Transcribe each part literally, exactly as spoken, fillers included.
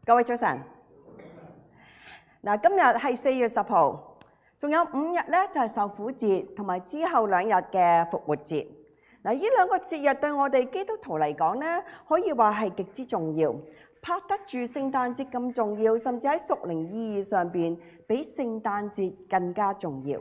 各位早晨。嗱，今日係四月十號，仲有五日咧就係受苦節，同埋之後兩日嘅復活節。嗱，呢兩個節日對我哋基督徒嚟講咧，可以話係極之重要，拍得住聖誕節咁重要，甚至喺屬靈意義上邊，比聖誕節更加重要。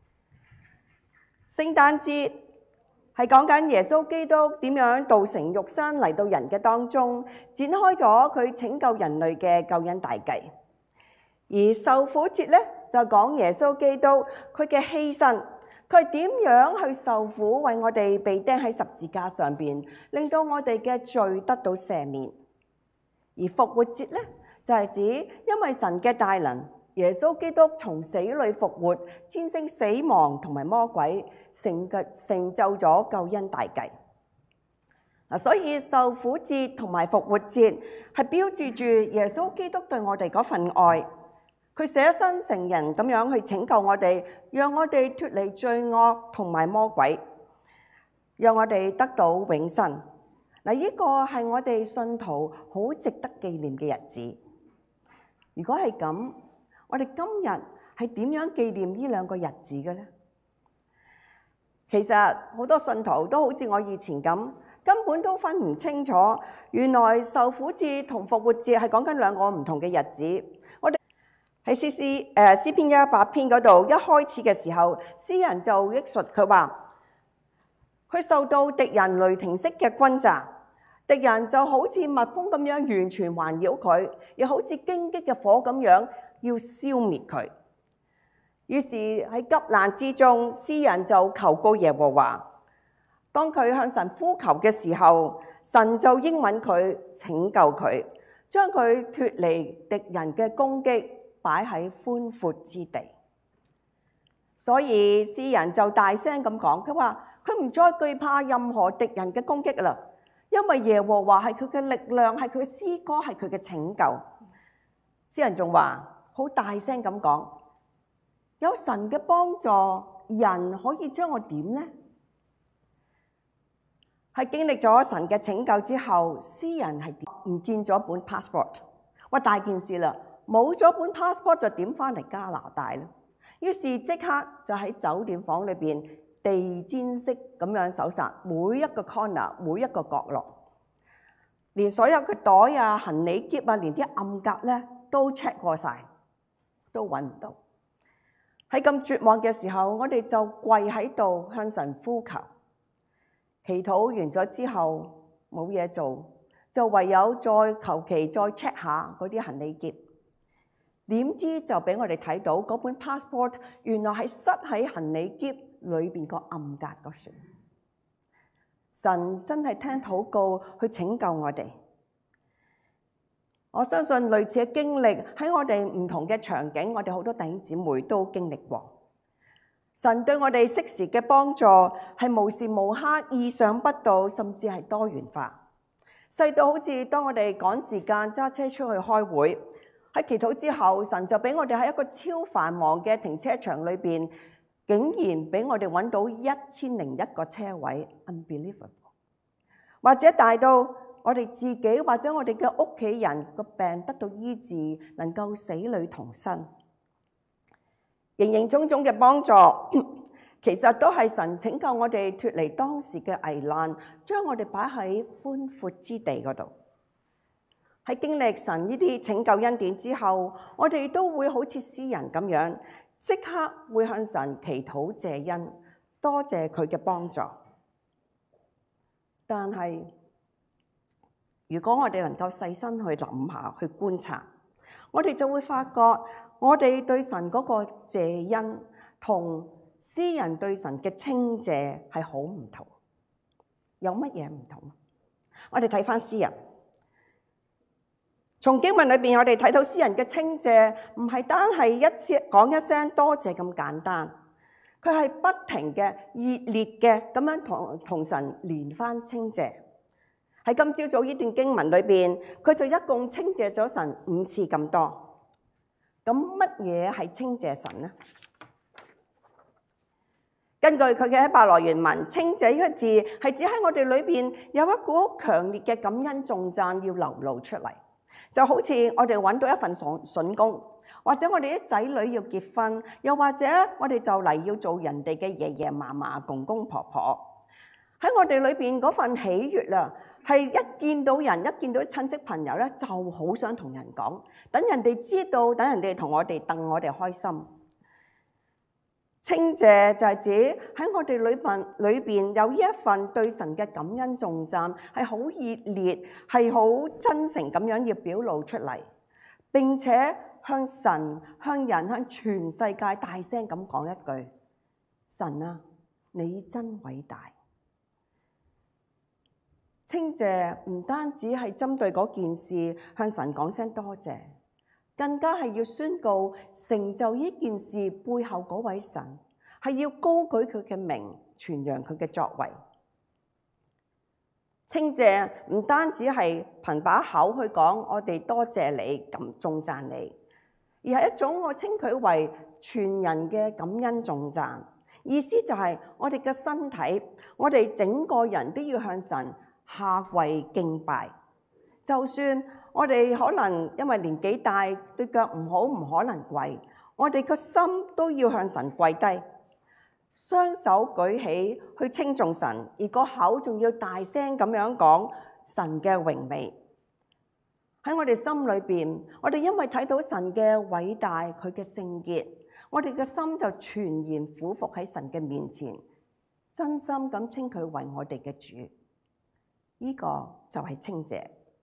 聖誕節係講緊耶穌基督點樣道成肉身嚟到人嘅當中，展開咗佢拯救人類嘅救恩大計。而受苦節咧就講耶穌基督佢嘅犧牲，佢係點樣去受苦，為我哋被釘喺十字架上邊，令到我哋嘅罪得到赦免。而復活節咧就係指因為神嘅大能，耶穌基督從死裏復活，戰勝死亡同埋魔鬼，成嘅成就咗救恩大計。嗱，所以受苦節同埋復活節係標誌住耶穌基督對我哋嗰份愛，佢捨身成人咁樣去拯救我哋，讓我哋脫離罪惡同埋魔鬼，讓我哋得到永生。嗱，呢個係我哋信徒好值得紀念嘅日子。如果係咁，我哋今日係點樣紀念呢兩個日子嘅呢？其實好多信徒都好似我以前咁，根本都分唔清楚，原來受苦節同復活節係講緊兩個唔同嘅日子。我哋喺詩詩誒詩篇一一八篇嗰度，一開始嘅時候，詩人就憶述佢話，佢受到敵人雷霆式嘅轟炸，敵人就好似蜜蜂咁樣完全環繞佢，又好似荊棘嘅火咁樣要消滅佢。於是喺急難之中，詩人就求告耶和華。當佢向神呼求嘅時候，神就應允佢，拯救佢，將佢脫離敵人嘅攻擊，擺喺寬闊之地。所以詩人就大聲咁講，佢話佢唔再懼怕任何敵人嘅攻擊啦，因為耶和華係佢嘅力量，係佢嘅詩歌，係佢嘅拯救。詩人仲話好大聲咁講，有神嘅幫助，人可以將我點呢？係經歷咗神嘅拯救之後，詩人係唔見咗本 passport， 哇，大件事啦！冇咗本 passport 就點翻嚟加拿大咧？於是即刻就喺酒店房裏邊地毯式咁樣搜查每一個 corner， 每一個角落，連所有嘅袋啊、行李篋啊，連啲暗格咧都 check 過晒，都揾唔到。喺咁絕望嘅時候，我哋就跪喺度向神呼求，祈禱完咗之後冇嘢做，就唯有再求其再 check 下嗰啲行李篋。點知就俾我哋睇到嗰本 passport 原來係塞喺行李篋裏邊個暗格嗰處。神真係聽禱告去拯救我哋。我相信類似嘅經歷喺我哋唔同嘅場景，我哋好多弟兄姊妹都經歷過。神對我哋適時嘅幫助係無時無刻、意想不到，甚至係多元化。細到好似當我哋趕時間揸車出去開會，喺祈禱之後，神就俾我哋喺一個超繁忙嘅停車場裏邊，竟然俾我哋揾到一千零一個車位 ，unbelievable。或者大到我哋自己或者我哋嘅屋企人個病得到醫治，能夠死裏同生，形形種種嘅幫助，其實都係神拯救我哋脫離當時嘅危難，將我哋擺喺寬闊之地嗰度。喺經歷神呢啲拯救恩典之後，我哋都會好似詩人咁樣，即刻會向神祈禱謝恩，多謝佢嘅幫助。但係如果我哋能夠細心去諗下，去觀察，我哋就會發覺，我哋對神嗰個謝恩同詩人對神嘅稱謝係好唔同。有乜嘢唔同？我哋睇返詩人，從經文裏邊，我哋睇到詩人嘅稱謝唔係單係一次講一聲多謝咁簡單，佢係不停嘅熱烈嘅咁樣同同神連番稱謝。喺今朝早呢段經文裏邊，佢就一共稱謝咗神五次咁多。咁乜嘢係稱謝神呢？根據佢嘅希伯來原文，稱謝呢個字係指喺我哋裏邊有一股好強烈嘅感恩頌讚要流露出嚟。 就好似我哋揾到一份筍筍工，或者我哋啲仔女要結婚，又或者我哋就嚟要做人哋嘅爺爺嫲嫲、公公婆婆。喺我哋裏邊嗰份喜悅啦，係一見到人，一見到親戚朋友咧，就好想同人講，等人哋知道，等人哋同我哋戥我哋開心。稱謝就係指喺我哋裏邊裏邊有呢一份對神嘅感恩頌讚，係好熱烈，係好真誠咁樣要表露出嚟，並且向神、向人、向全世界大聲咁講一句：神啊，你真偉大！稱謝唔單止係針對嗰件事向神講聲多謝，更加係要宣告成就呢件事背後嗰位神，係要高舉佢嘅名，傳揚佢嘅作為。稱謝唔單止係憑把口去講，我哋多謝你，咁頌讚你，而係一種我稱佢為全人嘅感恩頌讚。意思就係我哋嘅身體，我哋整個人都要向神下跪敬拜。就算我哋可能因為年紀大，對腳唔好，唔可能跪，我哋個心都要向神跪低，雙手舉起去稱頌神，而個口仲要大聲咁樣講神嘅榮美。喺我哋心裏邊，我哋因為睇到神嘅偉大，佢嘅聖潔，我哋嘅心就全然俯伏喺神嘅面前，真心咁稱佢為我哋嘅主。呢個就係稱謝。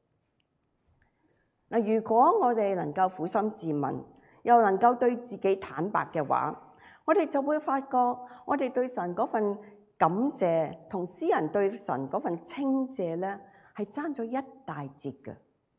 嗱，如果我哋能夠苦心自問，又能夠對自己坦白嘅話，我哋就會發覺，我哋對神嗰份感謝同詩人對神嗰份稱謝咧，係爭咗一大截嘅。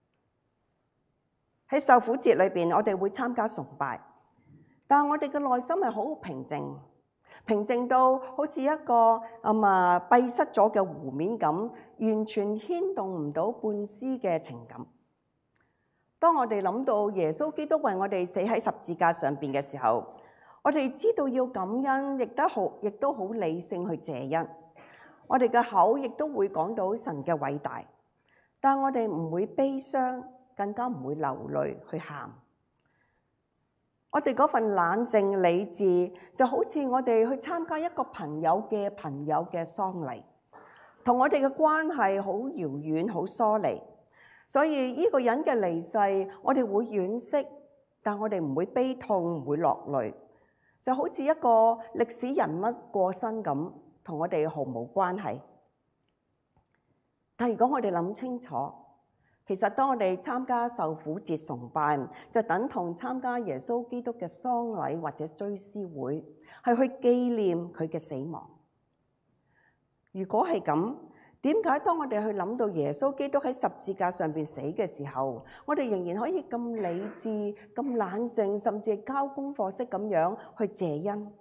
喺受苦節裏邊，我哋會參加崇拜，但係我哋嘅內心係好平靜。平靜到好似一個咁啊閉塞咗嘅湖面咁，完全牽動唔到半絲嘅情感。當我哋諗到耶穌基督為我哋死喺十字架上邊嘅時候，我哋知道要感恩，亦都好，亦都好理性去謝恩。我哋嘅口亦都會講到神嘅偉大，但我哋唔會悲傷，更加唔會流淚去喊。我哋嗰份冷靜理智，就好似我哋去參加一個朋友嘅朋友嘅喪禮，同我哋嘅關係好遙遠、好疏離。所以呢個人嘅離世，我哋會惋惜，但我哋唔會悲痛，唔會落淚，就好似一個歷史人物過身咁，同我哋毫無關係。但如果我哋諗清楚，其實當我哋參加受苦節崇拜，就等同參加耶穌基督嘅喪禮或者追思會，係去紀念佢嘅死亡。如果係咁，點解當我哋去諗到耶穌基督喺十字架上邊死嘅時候，我哋仍然可以咁理智、咁冷靜，甚至係交功課式咁樣去謝恩？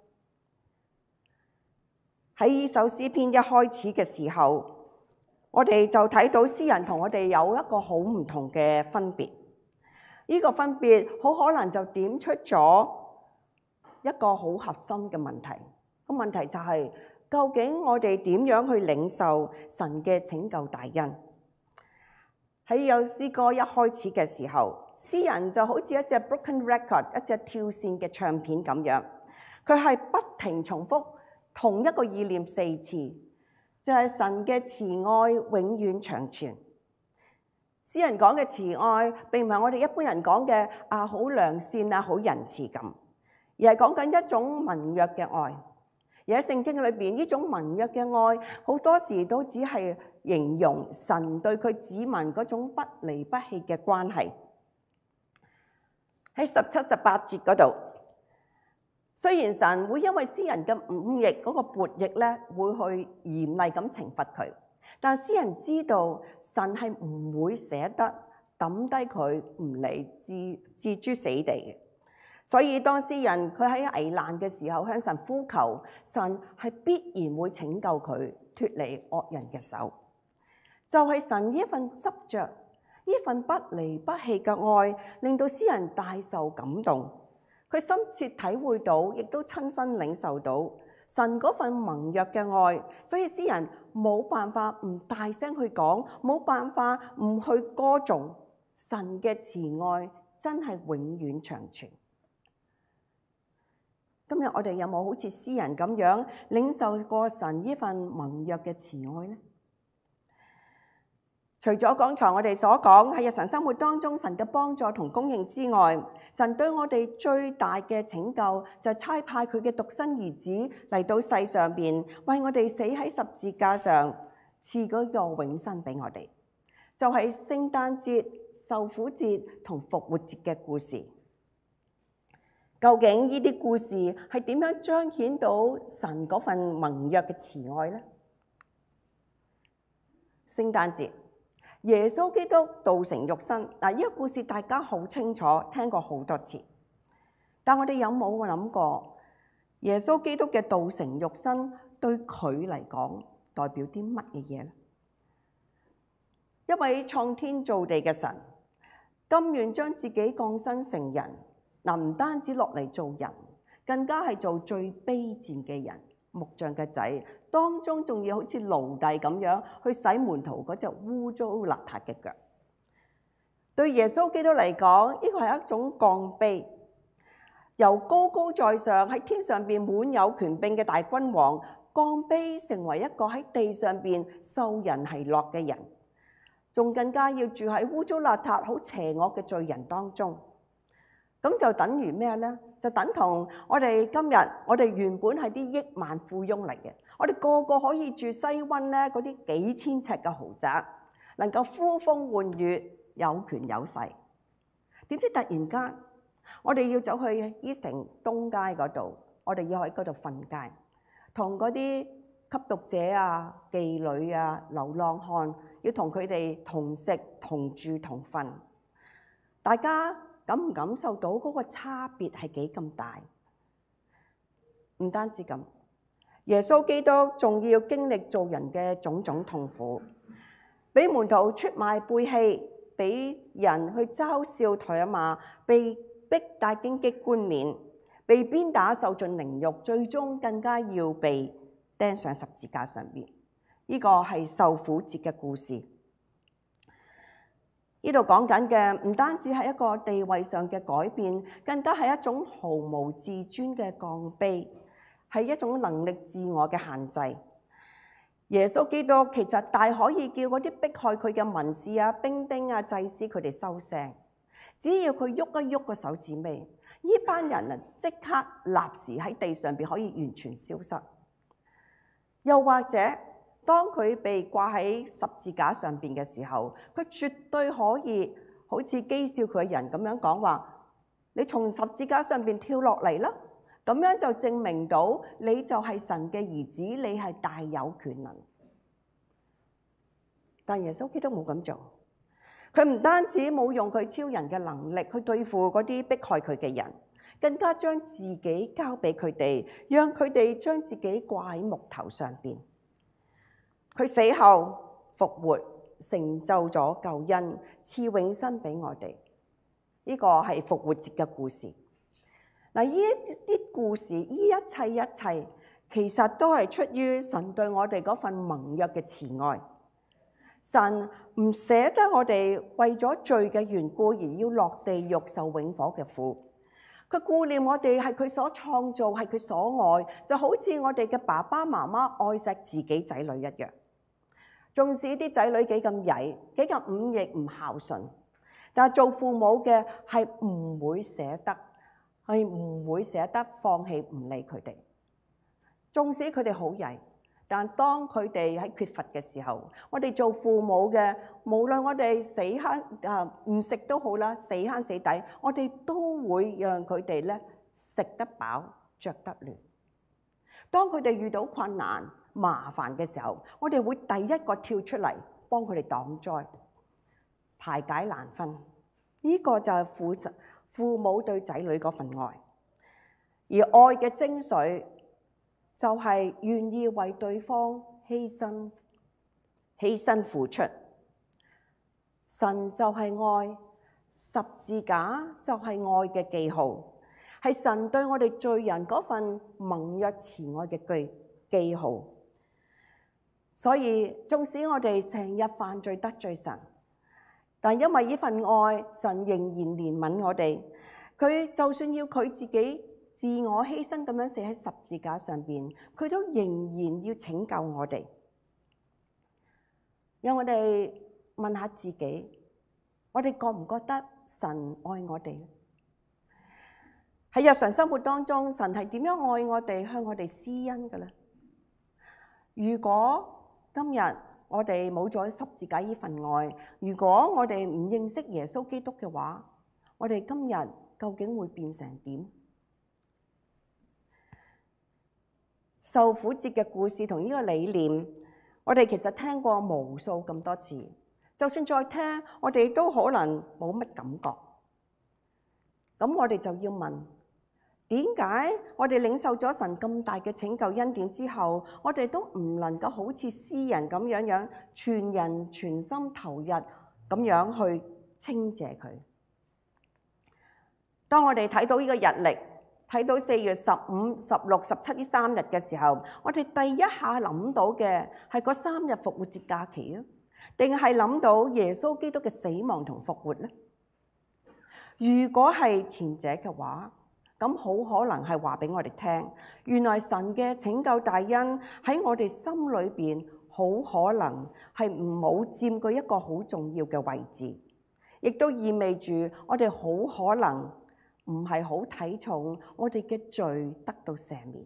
喺呢首詩篇一開始嘅時候，我哋就睇到詩人同我哋有一個好唔同嘅分別。呢個分別好可能就點出咗一個好核心嘅問題。個問題就係，究竟我哋點樣去領受神嘅拯救大恩？喺有詩歌一開始嘅時候，詩人就好似一隻 broken record， 一隻跳線嘅唱片咁樣，佢係不停重複同一個意念四次，就係神嘅慈愛永遠長存。詩人講嘅慈愛並唔係我哋一般人講嘅啊好良善啊好仁慈咁，而係講緊一種盟約嘅愛。而喺聖經裏邊，呢種盟約嘅愛好多時都只係形容神對佢子民嗰種不離不棄嘅關係。喺十七、十八節嗰度，雖然神會因為詩人嘅忤逆嗰個悖逆咧，會去嚴厲咁懲罰佢，但詩人知道神係唔會捨得抌低佢唔理，置置諸死地嘅。所以當詩人佢喺危難嘅時候向神呼求，神係必然會拯救佢脫離惡人嘅手。就係神呢一份執着，呢份不離不棄嘅愛，令到詩人大受感動。佢深切體會到，亦都親身領受到神嗰份盟約嘅愛，所以詩人冇辦法唔大聲去講，冇辦法唔去歌頌神嘅慈愛真係永遠長存。今日我哋有冇好似詩人咁樣領受過神呢份盟約嘅慈愛呢？除咗剛才我哋所講喺日常生活當中神嘅幫助同供應之外，神對我哋最大嘅拯救就係差派佢嘅獨生兒子嚟到世上邊，為我哋死喺十字架上，賜嗰個永生俾我哋。就係聖誕節、受苦節同復活節嘅故事。究竟呢啲故事係點樣彰顯到神嗰份盟約嘅慈愛呢？聖誕節，耶穌基督道成肉身。嗱，呢個故事大家好清楚，聽過好多次。但我哋有冇諗過，耶穌基督嘅道成肉身對佢嚟講代表啲乜嘢嘢呢？一位創天造地嘅神，甘願將自己降生成人。嗱，唔單止落嚟做人，更加係做最卑賤嘅人，木匠嘅仔，當中仲要好似奴隸咁樣去洗門徒嗰隻污糟邋遢嘅腳。對耶穌基督嚟講，呢個係一種降卑，由高高在上喺天上邊滿有權柄嘅大君王，降卑成為一個喺地上邊受人奚落嘅人，仲更加要住喺污糟邋遢、好邪惡嘅罪人當中。咁就等於咩呢？就等同我哋今日，我哋原本係啲億萬富翁嚟嘅，我哋個個可以住西灣咧嗰啲幾千尺嘅豪宅，能夠呼風喚雨，有權有勢。點知突然間，我哋要走去 Easton 東街嗰度，我哋要喺嗰度瞓街，同嗰啲吸毒者啊、妓女啊、流浪漢，要同佢哋同食、同住、同瞓。大家感唔感受到嗰個差別係幾咁大？唔單止咁，耶穌基督仲要經歷做人嘅種種痛苦，俾門徒出賣背棄，俾人去嘲笑唾罵，被逼戴荊棘冠冕，被鞭打受盡凌辱，最終更加要被釘上十字架上面。呢個係受苦節嘅故事。呢度講緊嘅唔單止係一個地位上嘅改變，更加係一種毫無自尊嘅降卑，係一種能力自我嘅限制。耶穌基督其實大可以叫嗰啲迫害佢嘅文士啊、兵丁啊、祭司佢哋收聲，只要佢喐一喐個手指尾，呢班人啊即刻立時喺地上邊可以完全消失。又或者，當佢被掛喺十字架上邊嘅時候，佢絕對可以好似譏笑佢嘅人咁樣講話：你從十字架上邊跳落嚟啦！咁樣就證明到你就係神嘅兒子，你係大有權能。但耶穌基督冇咁做，佢唔單止冇用佢超人嘅能力去對付嗰啲迫害佢嘅人，更加將自己交俾佢哋，讓佢哋將自己掛喺木頭上邊。佢死後復活，成就咗救恩，賜永生俾我哋。呢個係復活節嘅故事。嗱，呢啲故事，呢一切一切，其實都係出於神對我哋嗰份盟約嘅慈愛。神唔捨得我哋為咗罪嘅緣故而要落地獄受永火嘅苦。佢顧念我哋係佢所創造，係佢所愛，就好似我哋嘅爸爸媽媽愛錫自己仔女一樣。縱使啲仔女幾咁曳，幾咁忤逆唔孝順，但係做父母嘅係唔會捨得，係唔會捨得放棄唔理佢哋。縱使佢哋好曳，但當佢哋喺缺乏嘅時候，我哋做父母嘅，無論我哋死慳啊唔食都好啦，死慳死抵，我哋都會讓佢哋咧食得飽、着得暖。當佢哋遇到困難、麻煩嘅時候，我哋會第一個跳出嚟幫佢哋擋災、排解難分。呢、這個就係父父母對仔女嗰份愛，而愛嘅精髓就係願意為對方犧牲、犧牲付出。神就係愛，十字架就係愛嘅記號，係神對我哋罪人嗰份盟約慈愛嘅記記號。所以縱使我哋成日犯罪得罪神， 但因為呢份愛，神仍然憐憫我哋。佢就算要佢自己自我犧牲咁樣死喺十字架上邊，佢都仍然要拯救我哋。讓我哋問下自己，我哋覺唔覺得神愛我哋？喺日常生活當中，神係點樣愛我哋，向我哋施恩嘅咧？如果今日我哋冇咗十字架呢份愛，如果我哋唔認識耶穌基督嘅話，我哋今日究竟會變成點？受苦節嘅故事同呢個理念，我哋其實聽過無數咁多次，就算再聽，我哋都可能冇乜感覺。咁我哋就要問，點解我哋領受咗神咁大嘅拯救恩典之後，我哋都唔能夠好似詩人咁樣樣全人全心投入咁樣去稱謝佢？當我哋睇到呢個日曆，睇到四月十五、十六、十七呢三日嘅時候，我哋第一下諗到嘅係嗰三日復活節假期啊，定係諗到耶穌基督嘅死亡同復活呢？如果係前者嘅話，咁好可能係話俾我哋聽，原來神嘅拯救大恩喺我哋心裏邊，好可能係唔冇佔據一個好重要嘅位置，亦都意味住我哋好可能唔係好睇重我哋嘅罪得到赦免。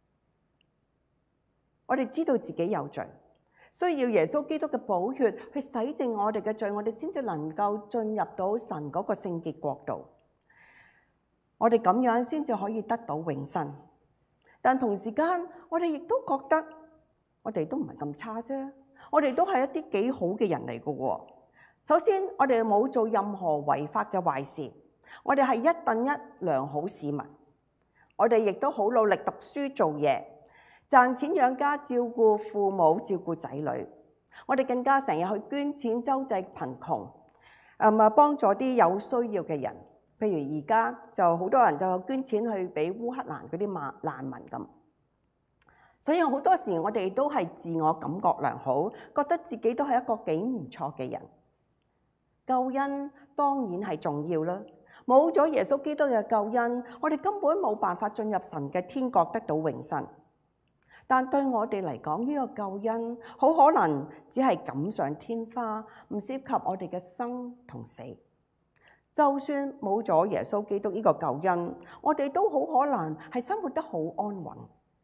我哋知道自己有罪，需要耶穌基督嘅寶血去洗淨我哋嘅罪，我哋先至能夠進入到神嗰個聖潔國度。我哋咁樣先至可以得到永生。但同時間，我哋亦都覺得我哋都唔係咁差啫，我哋都係一啲幾好嘅人嚟嘅喎。首先，我哋冇做任何違法嘅壞事，我哋係一等一良好市民，我哋亦都好努力讀書做嘢，賺錢養家，照顧父母，照顧仔女。我哋更加成日去捐錢周濟貧窮，誒啊幫助啲有需要嘅人。譬如而家就好多人就捐錢去俾烏克蘭嗰啲難民咁。所以好多時我哋都係自我感覺良好，覺得自己都係一個幾唔錯嘅人。救恩當然係重要啦，冇咗耶穌基督嘅救恩，我哋根本冇辦法進入神嘅天國得到永生。但對我哋嚟講，呢個救恩好可能只係錦上添花，唔涉及我哋嘅生同死。就算冇咗耶穌基督呢個救恩，我哋都好可能係生活得好安穩。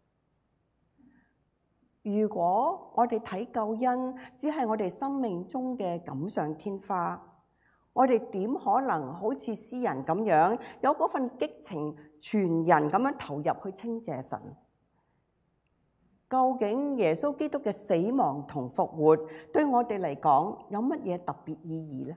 如果我哋睇救恩只係我哋生命中嘅錦上添花，我哋點可能好似詩人咁樣有嗰份激情，全人咁樣投入去稱謝神？究竟耶穌基督嘅死亡同復活對我哋嚟講有乜嘢特別意義呢？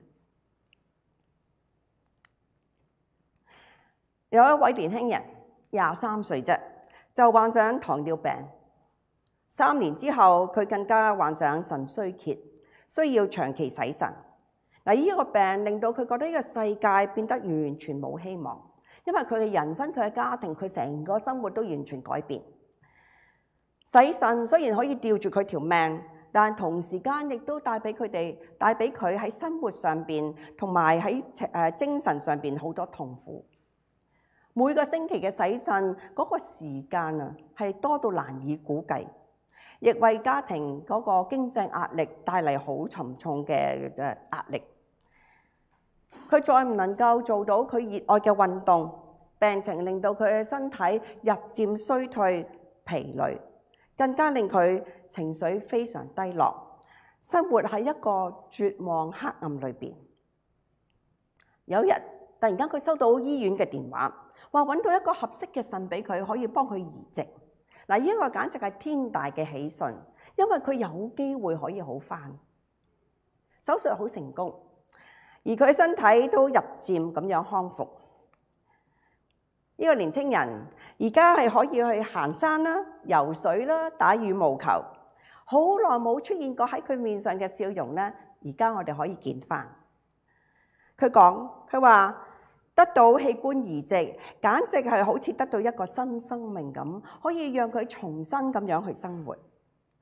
有一位年輕人廿三歲啫，就患上糖尿病。三年之後，佢更加患上腎衰竭，需要長期洗腎。嗱，呢個病令到佢覺得呢個世界變得完全冇希望，因為佢嘅人生、佢嘅家庭、佢成個生活都完全改變。洗腎雖然可以吊住佢條命，但同時間亦都帶俾佢哋、帶俾佢喺生活上邊同埋喺誒精神上邊好多痛苦。每個星期嘅洗腎嗰個時間啊，係多到難以估計，亦為家庭嗰個經濟壓力帶嚟好沉重嘅誒壓力。佢再唔能夠做到佢熱愛嘅運動，病情令到佢嘅身體日漸衰退、疲累，更加令佢情緒非常低落，生活喺一個絕望黑暗裏邊。有一日，突然間佢收到醫院嘅電話，話揾到一個合適嘅腎俾佢，可以幫佢移植。嗱，呢個簡直係天大嘅喜訊，因為佢有機會可以好返。手術好成功，而佢身體都日漸咁樣康復。呢個年青人而家係可以去行山啦、游水啦、打羽毛球，好耐冇出現過喺佢面上嘅笑容咧，而家我哋可以見返。佢講，佢話，得到器官移植，簡直係好似得到一個新生命咁，可以讓佢重新咁樣去生活。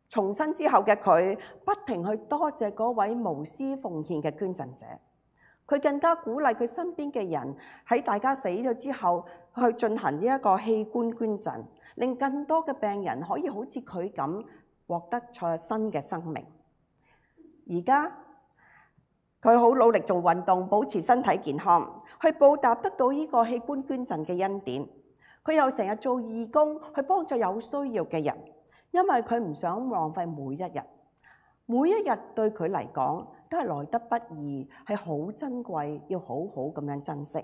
重生之後嘅佢，不停去多謝嗰位無私奉獻嘅捐贈者。佢更加鼓勵佢身邊嘅人喺大家死咗之後去進行呢一個器官捐贈，令更多嘅病人可以好似佢咁獲得再新嘅生命。而家佢好努力做運動，保持身體健康，去報答得到呢個器官捐贈嘅恩典。佢又成日做義工去幫助有需要嘅人，因為佢唔想浪費每一日。每一日對佢嚟講都係來得不易，係好珍貴，要好好咁樣珍惜。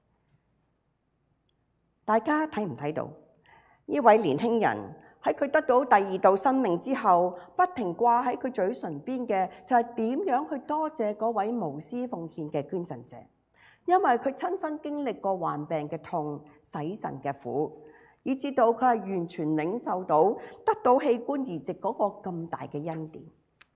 大家睇唔睇到呢位年輕人喺佢得到第二道生命之後，不停掛喺佢嘴唇邊嘅就係點樣去多謝嗰位無私奉獻嘅捐贈者，因為佢親身經歷過患病嘅痛、洗腎嘅苦，以至到佢係完全領受到得到器官移植嗰個咁大嘅恩典。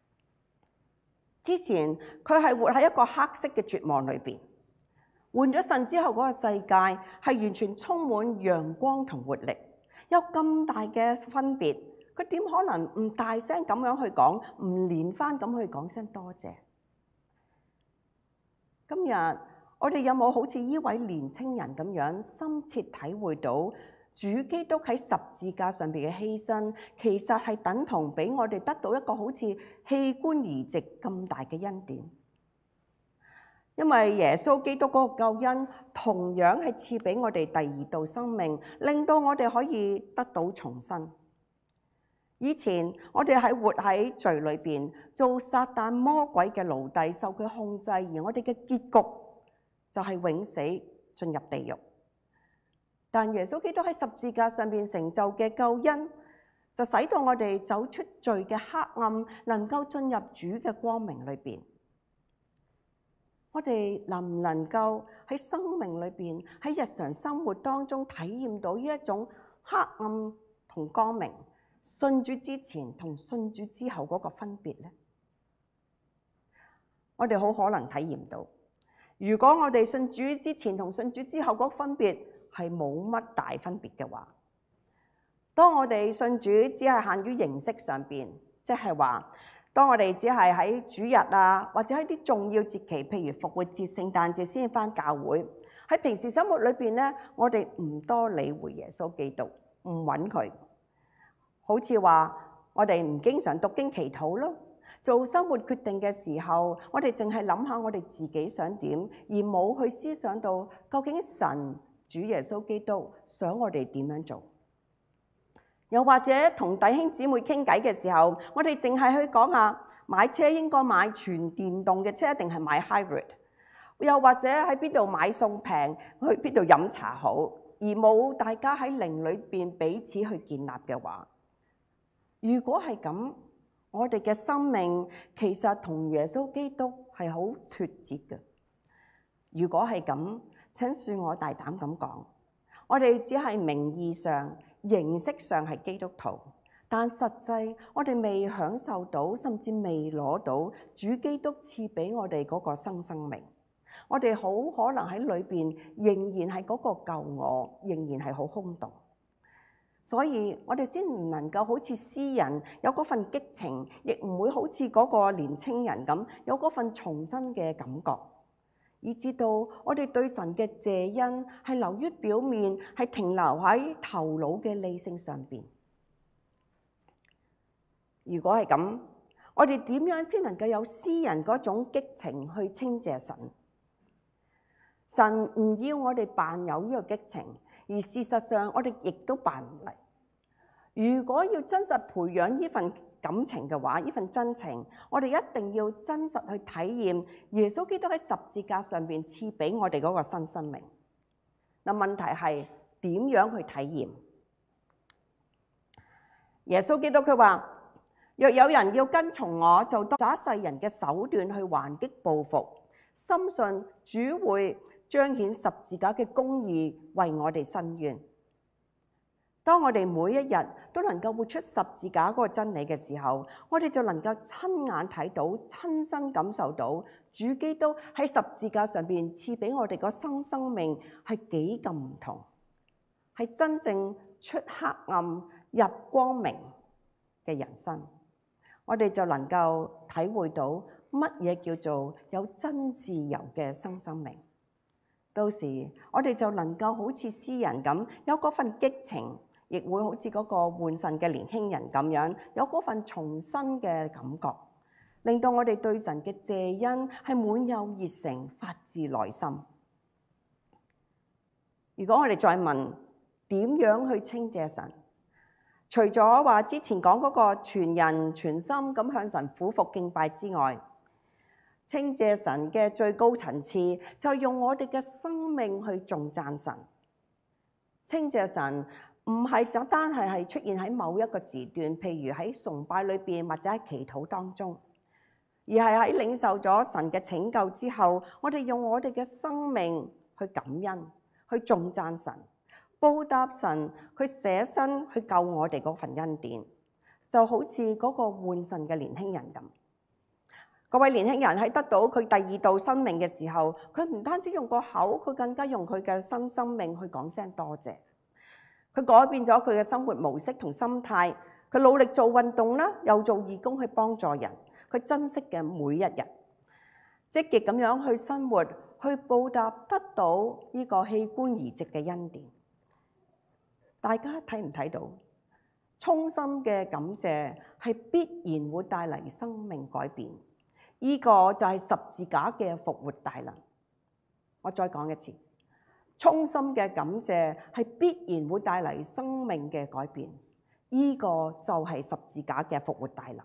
之前佢係活喺一個黑色嘅絕望裏邊，換咗腎之後嗰個世界係完全充滿陽光同活力，有咁大嘅分別，佢點可能唔大聲咁樣去講，唔連番咁去講聲多謝？今日我哋有冇好似呢位年青人咁樣深切體會到主基督喺十字架上邊嘅犧牲，其實係等同俾我哋得到一個好似器官移植咁大嘅恩典？因為耶穌基督嗰個救恩同樣係賜俾我哋第二道生命，令到我哋可以得到重生。以前我哋喺活喺罪裏邊，做撒旦魔鬼嘅奴隸，受佢控制，而我哋嘅結局就係永死，進入地獄。但耶穌基督喺十字架上邊成就嘅救恩，就使到我哋走出罪嘅黑暗，能夠進入主嘅光明裏邊。我哋能唔能夠喺生命裏邊，喺日常生活當中體驗到呢一種黑暗同光明，信主之前同信主之後嗰個分別呢？我哋好可能體驗到，如果我哋信主之前同信主之後嗰個分別係冇乜大分別嘅話，當我哋信主只係限於形式上邊，即係話，當我哋只係喺主日啊，或者喺啲重要節期，譬如復活節、聖誕節先返教會，喺平時生活裏邊咧，我哋唔多理會耶穌基督，唔揾佢，好似話我哋唔經常讀經祈禱咯。做生活決定嘅時候，我哋淨係諗下我哋自己想點，而冇去思想到究竟神主耶穌基督想我哋點樣做。又或者同弟兄姊妹傾偈嘅時候，我哋淨係去講下買車應該買全電動嘅車定係買 hybrid， 又或者喺邊度買餸平，去邊度飲茶好，而冇大家喺靈裏邊彼此去建立嘅話，如果係咁，我哋嘅生命其實同耶穌基督係好脫節嘅。如果係咁，請恕我大膽咁講，我哋只係名義上、形式上係基督徒，但實際我哋未享受到，甚至未攞到主基督賜俾我哋嗰個新生命。我哋好可能喺裏邊仍然係嗰個舊我，仍然係好空洞。所以我哋先唔能夠好似詩人有嗰份激情，亦唔會好似嗰個年青人咁有嗰份重生嘅感覺，以至到我哋對神嘅謝恩係流於表面，係停留喺頭腦嘅理性上邊。如果係咁，我哋點樣先能夠有詩人嗰種激情去稱謝神？神唔要我哋扮有呢個激情，而事實上我哋亦都扮唔嚟。如果要真實培養呢份感情嘅話，呢份真情，我哋一定要真實去體驗耶穌基督喺十字架上邊賜俾我哋嗰個新生命。嗱，問題係點樣去體驗？耶穌基督佢話：若有人要跟從我，就當耍世人嘅手段去還擊報復，深信主會彰顯十字架嘅公義，為我哋伸冤。當我哋每一日都能夠活出十字架嗰個真理嘅時候，我哋就能夠親眼睇到、親身感受到主基督喺十字架上邊賜俾我哋個新生命係幾咁唔同，係真正出黑暗入光明嘅人生。 我哋就能夠體會到乜嘢叫做有真自由嘅新生命。到時我哋就能夠好似詩人咁，有嗰份激情，亦會好似嗰個換腎嘅年輕人咁樣，有嗰份重新嘅感覺，令到我哋對神嘅謝恩係滿有熱誠，發自內心。如果我哋再問點樣去稱謝神，除咗話之前講嗰個全人全心咁向神俯伏敬拜之外，稱謝神嘅最高層次就用我哋嘅生命去頌讚神。稱謝神唔係就單係係出現喺某一個時段，譬如喺崇拜裏邊或者喺祈禱當中，而係喺領受咗神嘅拯救之後，我哋用我哋嘅生命去感恩，去頌讚神，報答神，去捨身去救我哋嗰份恩典，就好似嗰個換腎嘅年輕人咁。嗰位年輕人喺得到佢第二道生命嘅時候，佢唔單止用個口，佢更加用佢嘅新生命去講聲多謝。佢改變咗佢嘅生活模式同心態，佢努力做運動啦，又做義工去幫助人，佢珍惜嘅每一日，積極咁樣去生活，去報答得到呢個器官移植嘅恩典。大家睇唔睇到？衷心嘅感謝係必然會帶嚟生命改變。呢個就係十字架嘅復活大能。我再講一次，衷心嘅感謝係必然會帶嚟生命嘅改變。呢個就係十字架嘅復活大能。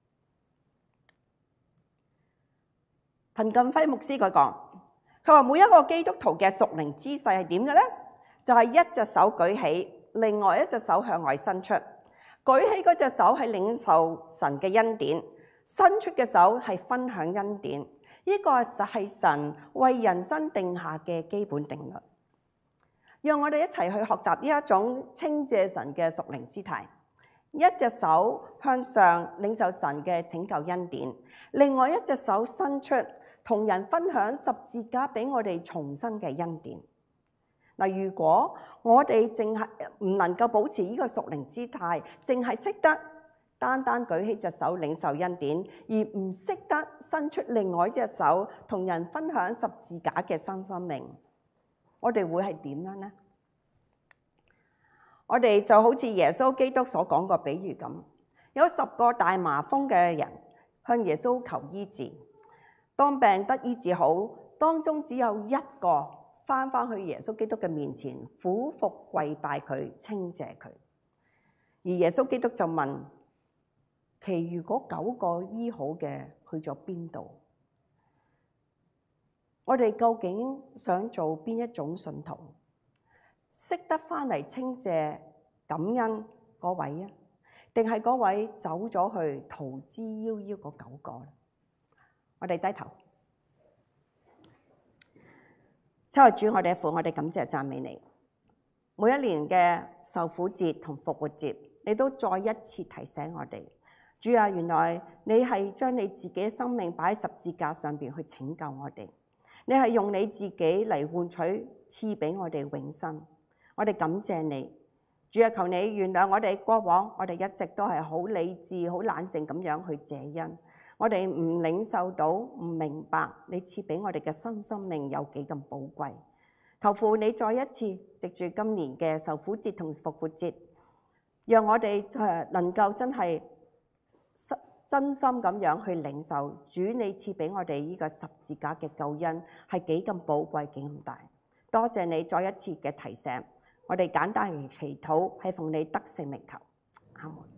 滕近輝牧師佢講，佢話每一個基督徒嘅屬靈姿勢係點嘅呢？就係一隻手舉起，另外一隻手向外伸出。舉起嗰隻手係領受神嘅恩典，伸出嘅手係分享恩典，呢個實係神為人生定下嘅基本定律。讓我哋一齊去學習呢一種稱謝神嘅屬靈姿態。一隻手向上領受神嘅拯救恩典，另外一隻手伸出同人分享十字架俾我哋重生嘅恩典。嗱，如果我哋淨係唔能夠保持呢個屬靈姿態，淨係識得單單舉起隻手領受恩典，而唔識得伸出另外一隻手同人分享十字架嘅新生命，我哋會係點樣呢？我哋就好似耶穌基督所講個比喻咁，有十個大麻風嘅人向耶穌求醫治，當病得醫治好，當中只有一個翻返去耶穌基督嘅面前，俯伏跪拜佢，稱謝佢。而耶穌基督就問：其餘嗰九個醫好嘅去咗邊度？我哋究竟想做邊一種信徒？識得翻嚟稱謝感恩嗰位啊，定係嗰位走咗去逃之夭夭嗰九個？我哋低頭。親愛的主，我哋父，我哋感謝讚美你。每一年嘅受苦節同復活節，你都再一次提醒我哋，主啊，原來你係將你自己嘅生命擺喺十字架上邊去拯救我哋，你係用你自己嚟換取賜俾我哋永生。我哋感謝你，主啊，求你原諒我哋過往，我哋一直都係好理智、好冷靜咁樣去謝恩。我哋唔領受到，唔明白你賜俾我哋嘅新生命有幾咁寶貴。求父你再一次藉住今年嘅受苦節同復活節，讓我哋誒能夠真係真心咁樣去領受主你賜俾我哋呢個十字架嘅救恩係幾咁寶貴、幾咁大。多謝你再一次嘅提醒，我哋簡單嘅祈禱係奉你得勝名求，阿門。